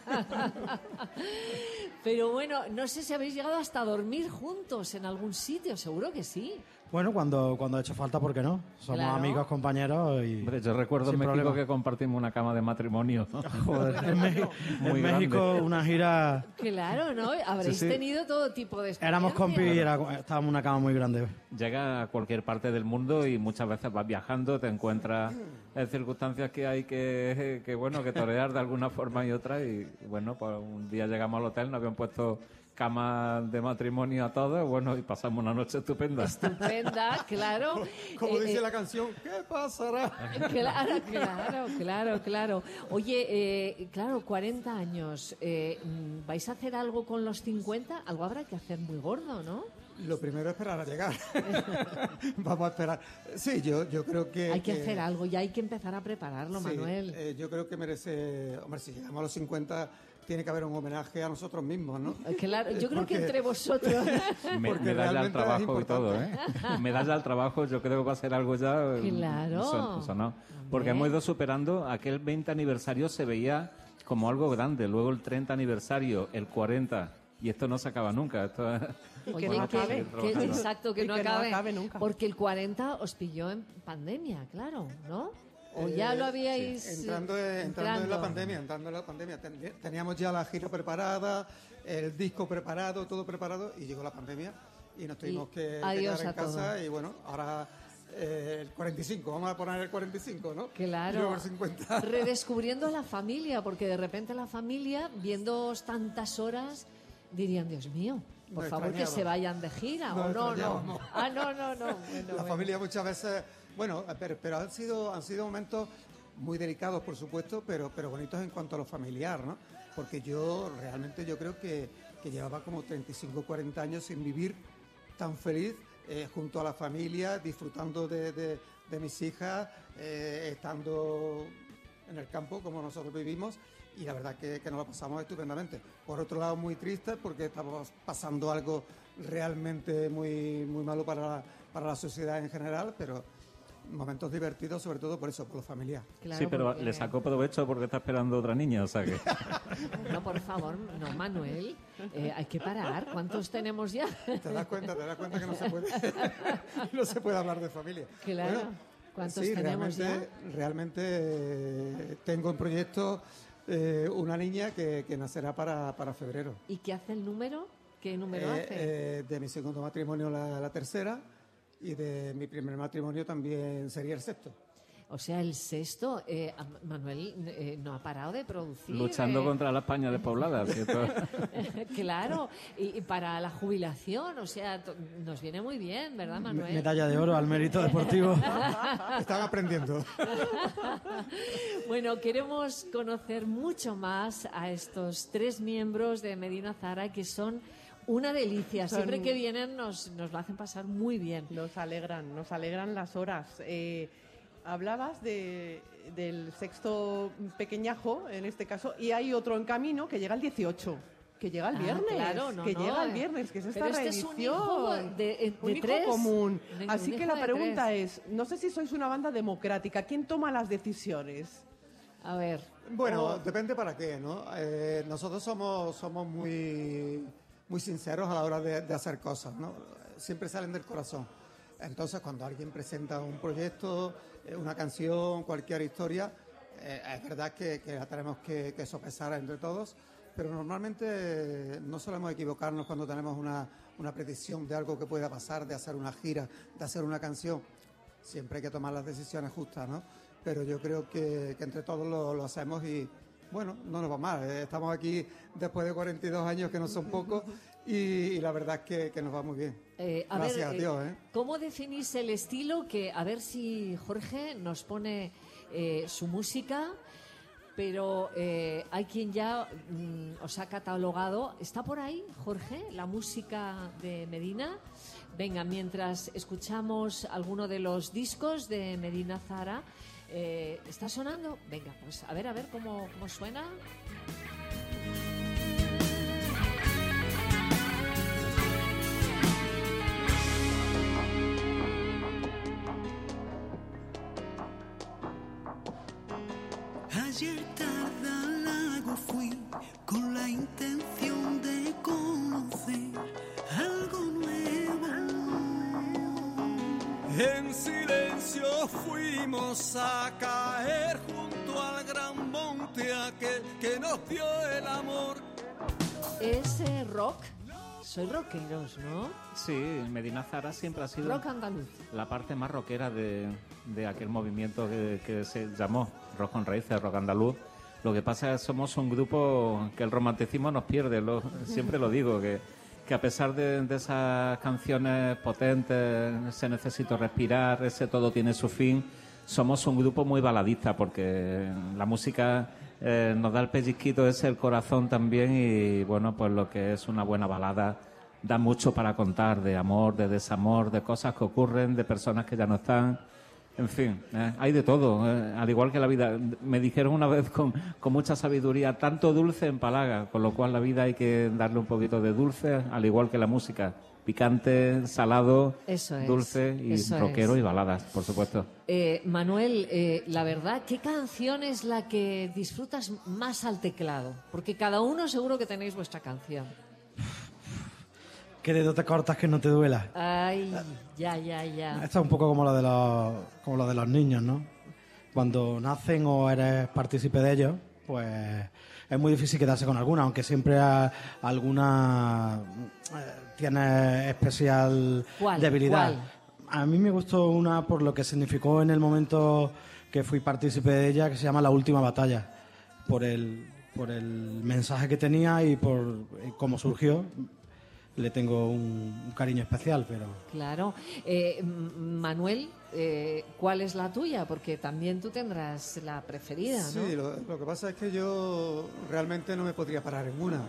Pero bueno, no sé si habéis llegado hasta dormir juntos en algún sitio, seguro que sí. Bueno, cuando ha hecho falta, ¿por qué no? Somos amigos, compañeros y... Hombre, yo recuerdo en México que compartimos una cama de matrimonio. Joder, en México una gira... Claro, ¿no? Habréis tenido todo tipo de experiencias. Éramos compis y estábamos en una cama muy grande. Llega a cualquier parte del mundo y muchas veces vas viajando, te encuentras en circunstancias que hay que torear de alguna forma y otra, y bueno, pues un día llegamos al hotel, nos habían puesto cama de matrimonio a todos, bueno, y pasamos una noche estupenda. Estupenda, claro. Como dice la canción, ¿qué pasará? Claro. Oye, claro, 40 años. ¿Vais a hacer algo con los 50? Algo habrá que hacer muy gordo, ¿no? Lo primero es esperar a llegar. Vamos a esperar. Sí, yo creo que... Hay que hacer algo y hay que empezar a prepararlo, sí, Manuel. Yo creo que merece... Hombre, si llegamos a los 50, tiene que haber un homenaje a nosotros mismos, ¿no? Claro, yo creo que entre vosotros... Medalla al trabajo y todo, ¿eh? Medalla al trabajo, yo creo que va a ser algo ya... Claro. Eso no. Porque hemos ido superando, aquel 20 aniversario se veía como algo grande, luego el 30 aniversario, el 40... Y esto no se acaba nunca. Esto Oye, exacto, que no acabe nunca. Porque el 40 os pilló en pandemia, claro, ¿no? ¿O ya lo habíais...? Sí. Entrando en la pandemia. Teníamos ya la gira preparada, el disco preparado, todo preparado, y llegó la pandemia y nos tuvimos que quedar en casa. Todo. Y bueno, ahora... el 45, vamos a poner el 45, ¿no? Claro. Y luego el 50. Redescubriendo la familia, porque de repente la familia, viéndoos tantas horas... dirían, Dios mío, por favor que se vayan de gira, o no. Ah, no. La familia muchas veces, bueno, pero han sido momentos muy delicados, por supuesto, pero bonitos en cuanto a lo familiar, ¿no? Porque yo creo que llevaba como 35, 40 años sin vivir tan feliz junto a la familia, disfrutando de mis hijas, estando en el campo como nosotros vivimos. Y la verdad que nos lo pasamos estupendamente. Por otro lado, muy triste porque estamos pasando algo realmente muy, muy malo para la sociedad en general, pero momentos divertidos, sobre todo por eso, por lo familiar. Claro, sí, pero le sacó provecho porque está esperando otra niña, o sea que... No, por favor, no, Manuel, hay que parar. ¿Cuántos tenemos ya? Te das cuenta que no se puede hablar de familia. Claro. Bueno, ¿cuántos tenemos realmente tengo en proyecto... una niña que nacerá para febrero. ¿Y qué hace el número? ¿Qué número hace? De mi segundo matrimonio la tercera, y de mi primer matrimonio también sería el sexto. O sea, el sexto, Manuel no ha parado de producir. Luchando contra la España despoblada, ¿cierto? Claro, y para la jubilación, o sea, nos viene muy bien, ¿verdad, Manuel? Medalla de oro al mérito deportivo. Están aprendiendo. Bueno, queremos conocer mucho más a estos 3 miembros de Medina Zara que son una delicia. Siempre que vienen nos lo hacen pasar muy bien. Nos alegran las horas. Hablabas del sexto pequeñajo, en este caso, y hay otro en camino que llega el 18. Que llega el viernes, llega el viernes, que es esta reedición. Es un hijo de un hijo 3. común. Así que la pregunta es, no sé si sois una banda democrática, ¿quién toma las decisiones? A ver. Bueno, depende para qué, ¿no? Nosotros somos muy, muy sinceros a la hora de hacer cosas, ¿no? Siempre salen del corazón. Entonces, cuando alguien presenta un proyecto, una canción, cualquier historia, es verdad que la tenemos que sopesar entre todos, pero normalmente no solemos equivocarnos cuando tenemos una predicción de algo que pueda pasar, de hacer una gira, de hacer una canción. Siempre hay que tomar las decisiones justas, ¿no? Pero yo creo que entre todos lo hacemos y, bueno, no nos va mal. Estamos aquí después de 42 años, que no son pocos, y la verdad es que nos va muy bien. Gracias a Dios. ¿Cómo definís el estilo? Que a ver si Jorge nos pone su música, pero hay quien ya os ha catalogado. ¿Está por ahí, Jorge, la música de Medina? Venga, mientras escuchamos alguno de los discos de Medina Zara, ¿está sonando? Venga, pues a ver cómo suena. Ayer tarde al lago fui con la intención de conocer algo nuevo. En silencio fuimos a caer junto al gran monte aquel que nos dio el amor. ¿Es rock? Sois rockeros, ¿no? Sí, Medina Zara siempre ha sido rock andaluz, la parte más rockera de aquel movimiento que se llamó rock con raíces, rock andaluz. Lo que pasa es que somos un grupo que el romanticismo nos pierde, siempre lo digo, que a pesar de esas canciones potentes, ese necesito respirar, ese todo tiene su fin, somos un grupo muy baladista porque la música nos da el pellizquito ese, el corazón también, y bueno, pues lo que es una buena balada da mucho para contar, de amor, de desamor, de cosas que ocurren, de personas que ya no están. En fin, hay de todo, al igual que la vida. Me dijeron una vez con mucha sabiduría, tanto dulce empalaga, con lo cual la vida hay que darle un poquito de dulce, al igual que la música. Picante, salado, dulce y rockero y baladas, por supuesto. Manuel, la verdad, ¿qué canción es la que disfrutas más al teclado? Porque cada uno seguro que tenéis vuestra canción. ¿Qué dedo te cortas que no te duela? Ay, ya. Esta es un poco como la de los niños, ¿no? Cuando nacen o eres partícipe de ellos, pues es muy difícil quedarse con alguna, aunque siempre alguna tiene especial debilidad. ¿Cuál? A mí me gustó una por lo que significó en el momento que fui partícipe de ella, que se llama La Última Batalla, por el mensaje que tenía y por cómo surgió. Le tengo un cariño especial, pero... Claro. Manuel, ¿cuál es la tuya? Porque también tú tendrás la preferida, ¿no? Sí, lo que pasa es que yo realmente no me podría parar en una.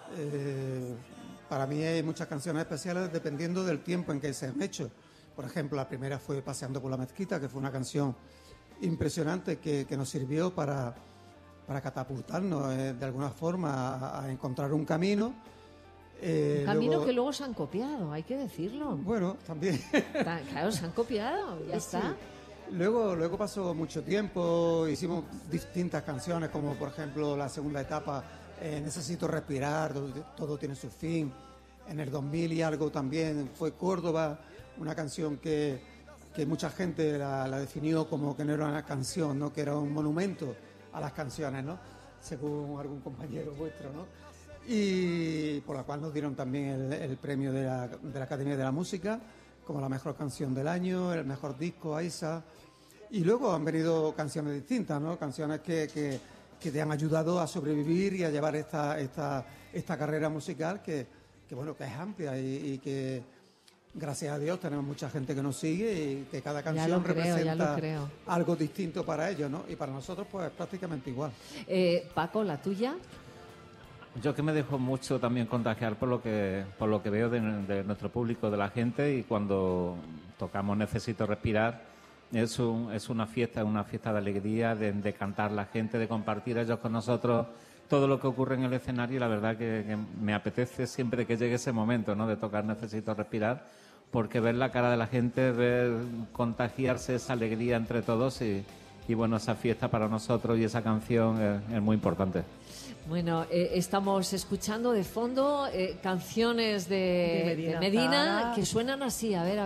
Para mí hay muchas canciones especiales dependiendo del tiempo en que se han hecho. Por ejemplo, la primera fue Paseando por la Mezquita, que fue una canción impresionante que nos sirvió para catapultarnos de alguna forma a encontrar un camino. Camino que luego se han copiado, hay que decirlo. Bueno, también. Claro, se han copiado, ya está. Sí. Luego pasó mucho tiempo, hicimos distintas canciones, como por ejemplo la segunda etapa, Necesito Respirar, Todo tiene su fin. En el 2000 y algo también fue Córdoba, una canción que mucha gente la definió como que no era una canción, ¿no? Que era un monumento a las canciones, ¿no? Según algún compañero vuestro, ¿no? Y por la cual nos dieron también el premio de la Academia de la Música como la mejor canción del año, el mejor disco, AISA. Y luego han venido canciones distintas, ¿no? Canciones que te han ayudado a sobrevivir y a llevar esta carrera musical que es amplia y que, gracias a Dios, tenemos mucha gente que nos sigue y que cada canción representa algo distinto para ellos, ¿no? Y para nosotros, pues, prácticamente igual. Paco, ¿la tuya? Yo que me dejo mucho también contagiar por lo que veo de nuestro público, de la gente, y cuando tocamos Necesito Respirar es una fiesta de alegría, de cantar la gente, de compartir ellos con nosotros todo lo que ocurre en el escenario, y la verdad que me apetece siempre que llegue ese momento, ¿no?, de tocar Necesito Respirar, porque ver la cara de la gente, ver contagiarse esa alegría entre todos y bueno, esa fiesta para nosotros y esa canción es muy importante. Bueno, estamos escuchando de fondo canciones de Medina que suenan así. A ver.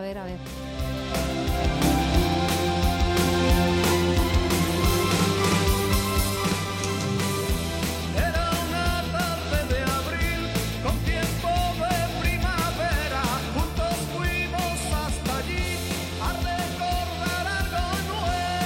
Era una tarde de abril con tiempo de primavera. Juntos fuimos hasta allí a recordar algo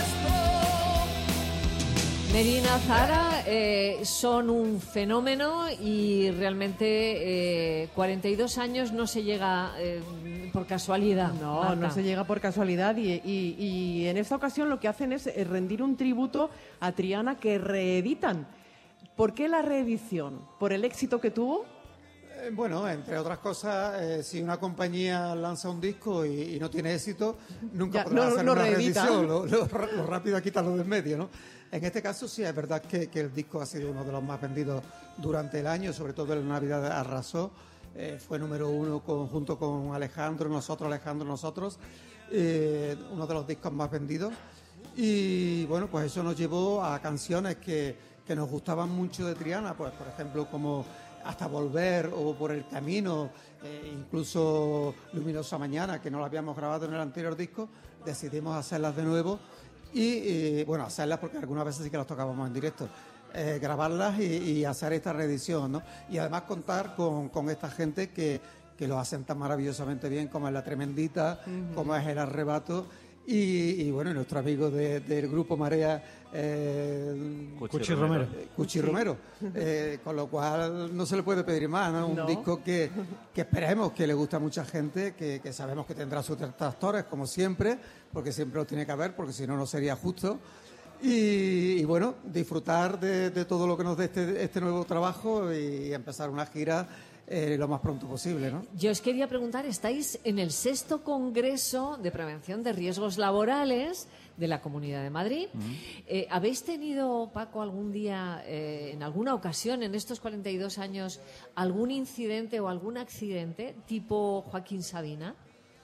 nuestro. Medina, Zahara, son un fenómeno y realmente 42 años no se llega por casualidad. No se llega por casualidad y en esta ocasión lo que hacen es rendir un tributo a Triana, que reeditan. ¿Por qué la reedición? ¿Por el éxito que tuvo? Bueno, entre otras cosas, si una compañía lanza un disco y no tiene éxito, nunca podrá hacer una reedición. Lo rápido es quitarlo del medio, ¿no? En este caso sí, es verdad que el disco ha sido uno de los más vendidos durante el año, sobre todo en la Navidad arrasó. Fue número 1 junto con Alejandro, nosotros, uno de los discos más vendidos. Y bueno, pues eso nos llevó a canciones que nos gustaban mucho de Triana, pues por ejemplo como Hasta Volver o Por el Camino, incluso Luminosa Mañana, que no la habíamos grabado en el anterior disco, decidimos hacerlas de nuevo y bueno, hacerlas porque algunas veces sí que las tocábamos en directo, grabarlas y hacer esta reedición, ¿no? Y además contar con esta gente que lo hacen tan maravillosamente bien, como es La Tremendita, como es El Arrebato. Y bueno, nuestro amigo del grupo Marea, Cuchi Romero. Cuchi Romero. Con lo cual no se le puede pedir más, ¿no? Un disco que esperemos que le guste a mucha gente, que sabemos que tendrá sus detractores, como siempre, porque siempre lo tiene que haber, porque si no, no sería justo. Y bueno, disfrutar de todo lo que nos dé este nuevo trabajo y empezar una gira lo más pronto posible, ¿no? Yo os quería preguntar, estáis en el 6º Congreso de Prevención de Riesgos Laborales de la Comunidad de Madrid. ¿Habéis tenido, Paco, algún día, en alguna ocasión, en estos 42 años, algún incidente o algún accidente tipo Joaquín Sabina?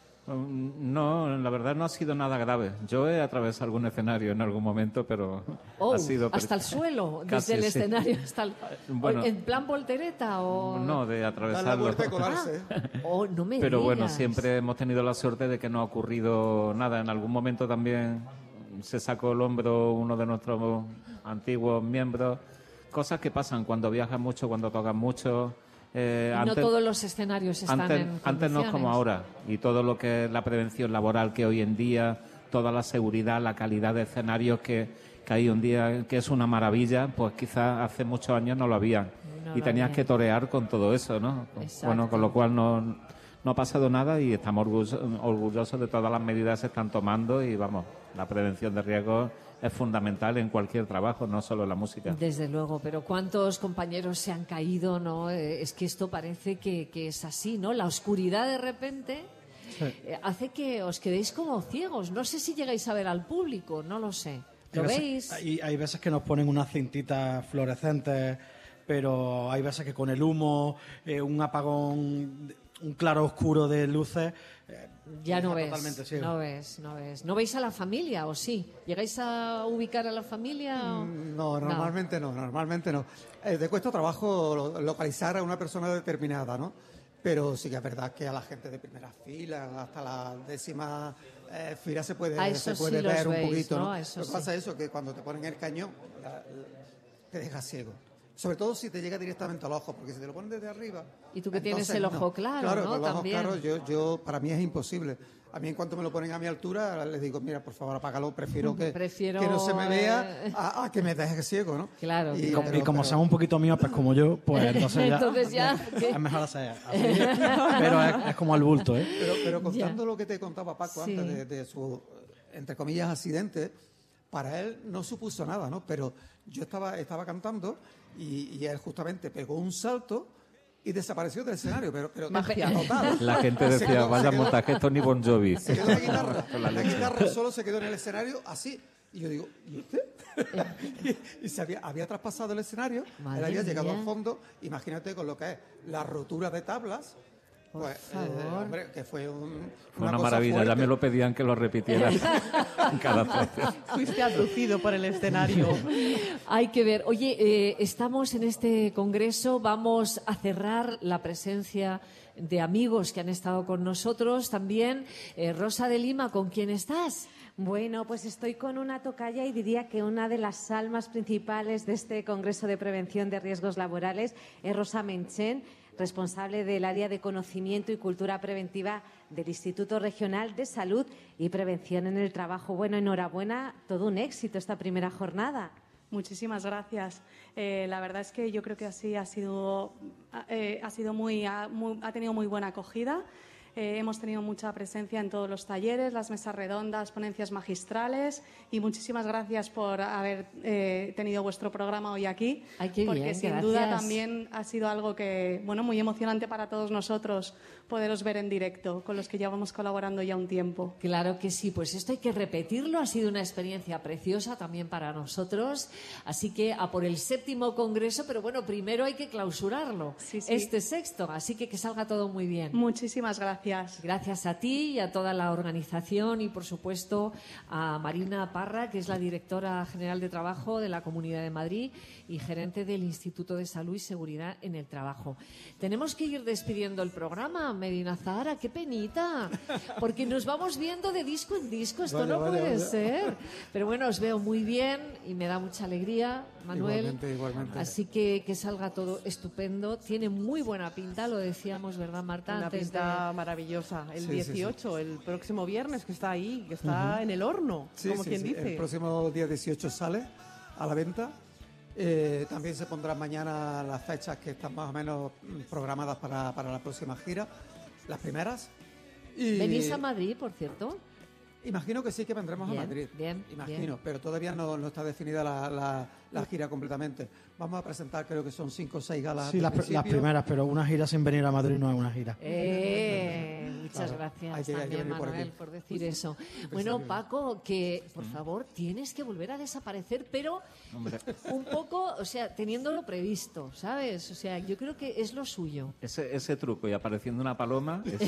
No, la verdad no ha sido nada grave. Yo he atravesado algún escenario en algún momento, pero ha sido... hasta el suelo, casi, desde el sí. escenario hasta el... Bueno, ¿en plan voltereta o...? No, de atravesarlo. Dar la vuelta y colarse. No me Pero bueno, digas. siempre hemos tenido la suerte de que no ha ocurrido nada. En algún momento también se sacó el hombro uno de nuestros antiguos miembros. Cosas que pasan cuando viajas mucho, cuando tocas mucho... no todos los escenarios están en antes no es como condiciones. ahora, y todo lo que es la prevención laboral que hoy en día, toda la seguridad, la calidad de escenarios que hay un día que es una maravilla, pues quizás hace muchos años no lo había, y tenías que torear con todo eso, ¿no? Exacto. Bueno, con lo cual no ha pasado nada y estamos orgullosos de todas las medidas que se están tomando, y vamos, la prevención de riesgos es fundamental en cualquier trabajo, no solo en la música. Desde luego, pero ¿cuántos compañeros se han caído, no? Es que esto parece que es así, ¿no? La oscuridad de repente hace que os quedéis como ciegos. No sé si llegáis a ver al público, no lo sé. ¿Lo veis? Hay veces que nos ponen unas cintitas fluorescentes, pero hay veces que con el humo, un apagón, un claro oscuro de luces... Ya no ves, totalmente ciego. no ves. ¿No veis a la familia o sí? ¿Llegáis a ubicar a la familia? O... No, normalmente no. De cuesta trabajo localizar a una persona determinada, ¿no? Pero sí que es verdad que a la gente de primera fila, hasta la 10ª fila se puede sí ver un veis, poquito, ¿no? ¿no? Eso Lo que pasa es eso, que cuando te ponen el cañón te deja ciego. Sobre todo si te llega directamente al ojo, porque si te lo ponen desde arriba... Y tú que tienes el ojo claro, ¿no? Con los ojos También. claros, yo para mí es imposible. A mí en cuanto me lo ponen a mi altura, les digo, mira, por favor, apágalo, prefiero que no se me vea a que me deje ciego, ¿no? Claro. Y como sean un poquito miopes como yo, pues entonces ya es mejor hacer así. Pero es como al bulto, ¿eh? Pero contando lo que te contaba Paco antes de su, entre comillas, accidente, para él no supuso nada, ¿no? Pero yo estaba cantando y él justamente pegó un salto y desapareció del escenario, pero magia total. La gente decía, vaya montaje, esto ni Bon Jovi. Se quedó la guitarra solo se quedó en el escenario así. Y yo digo, ¿y usted? y se había traspasado el escenario, él había llegado al fondo. Imagínate con lo que es la rotura de tablas. Pues, hombre, que fue una maravilla, fuerte. Ya me lo pedían que lo repitiera en cada parte. Fuiste abducido por el escenario. Hay que ver. Oye, estamos en este congreso, vamos a cerrar la presencia de amigos que han estado con nosotros también. Rosa de Lima, ¿con quién estás? Bueno, pues estoy con una tocaya y diría que una de las almas principales de este Congreso de Prevención de Riesgos Laborales es Rosa Menchen, responsable del área de conocimiento y cultura preventiva del Instituto Regional de Salud y Prevención en el Trabajo. Bueno, enhorabuena, todo un éxito esta primera jornada. Muchísimas gracias. La verdad es que yo creo que así ha tenido muy buena acogida. Hemos tenido mucha presencia en todos los talleres, las mesas redondas, ponencias magistrales, y muchísimas gracias por haber tenido vuestro programa hoy aquí. Ay, qué porque bien, sin gracias. duda también ha sido algo que, bueno, muy emocionante para todos nosotros poderos ver en directo, con los que llevamos colaborando ya un tiempo. Claro que sí, pues esto hay que repetirlo, ha sido una experiencia preciosa también para nosotros, así que a por el 7º congreso, pero bueno, primero hay que clausurarlo, este 6º, así que salga todo muy bien. Muchísimas gracias. Gracias a ti y a toda la organización y, por supuesto, a Marina Parra, que es la directora general de Trabajo de la Comunidad de Madrid y gerente del Instituto de Salud y Seguridad en el Trabajo. Tenemos que ir despidiendo el programa, Medina Zahara, qué penita, porque nos vamos viendo de disco en disco, esto no puede ser. Pero bueno, os veo muy bien y me da mucha alegría, Manuel. Igualmente. Así que salga todo estupendo. Tiene muy buena pinta, lo decíamos, ¿verdad, Marta? Una pinta maravillosa. El 18, el próximo viernes, que está ahí, que está en el horno, como quien dice. El próximo día 18 sale a la venta. También se pondrán mañana las fechas que están más o menos programadas para la próxima gira, las primeras. ¿Venís a Madrid, por cierto? Imagino que sí que vendremos Bien, a Madrid. bien, Imagino, bien. pero todavía no está definida la gira completamente. Vamos a presentar, creo que son 5 o 6 galas. Sí, las primeras, pero una gira sin venir a Madrid no es una gira. Muchas gracias hay que también, venir por Manuel, aquí. por decir eso. Bueno, Paco, que por favor tienes que volver a desaparecer, pero Hombre, un poco, o sea, teniéndolo previsto, ¿sabes? O sea, yo creo que es lo suyo. ese truco y apareciendo una paloma, eso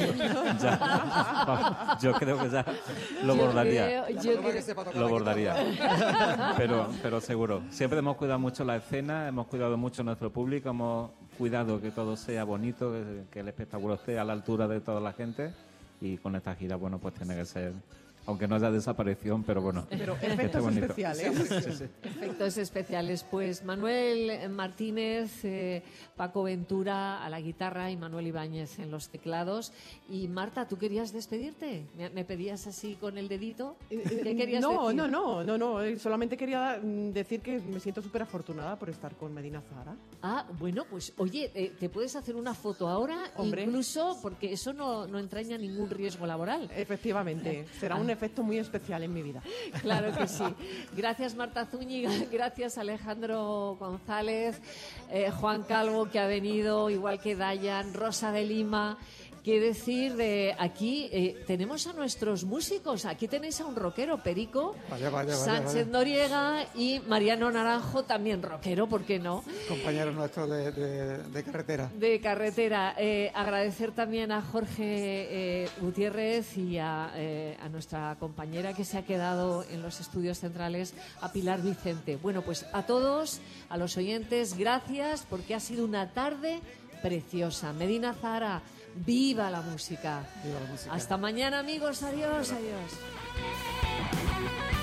ya, yo creo que ya lo bordaría. Lo bordaría. Pero seguro. Siempre hemos cuidado mucho la escena, hemos cuidado mucho nuestro público, hemos cuidado que todo sea bonito, que el espectáculo esté a la altura de toda la gente, y con esta gira, bueno, pues tiene que ser, aunque no haya desaparición, pero bueno, Pero que esté efectos bonito. especiales. Sí, sí. Efectos especiales. Pues Manuel Martínez, Paco Ventura a la guitarra y Manuel Ibáñez en los teclados. Y Marta, ¿tú querías despedirte? ¿Me pedías así con el dedito? ¿Qué querías decir? No. Solamente quería decir que me siento súper afortunada por estar con Medina Zahara. Ah, bueno, pues oye, ¿te puedes hacer una foto ahora? Hombre. Incluso porque eso no entraña ningún riesgo laboral. Efectivamente, será un efecto muy especial en mi vida. Claro que sí. Gracias Marta Zúñiga, gracias Alejandro González, Juan Calvo que ha venido, igual que Dayan, Rosa de Lima. ¿Qué decir de aquí? Tenemos a nuestros músicos. Aquí tenéis a un rockero, Perico, Vaya, Sánchez Noriega y Mariano Naranjo, también rockero, ¿por qué no? Compañeros nuestros de carretera. De carretera. Agradecer también a Jorge Gutiérrez y a nuestra compañera que se ha quedado en los estudios centrales, a Pilar Vicente. Bueno, pues a todos, a los oyentes, gracias, porque ha sido una tarde preciosa. Medina Zahara, ¡viva la música! Viva la música. Hasta mañana, amigos. Adiós, adiós.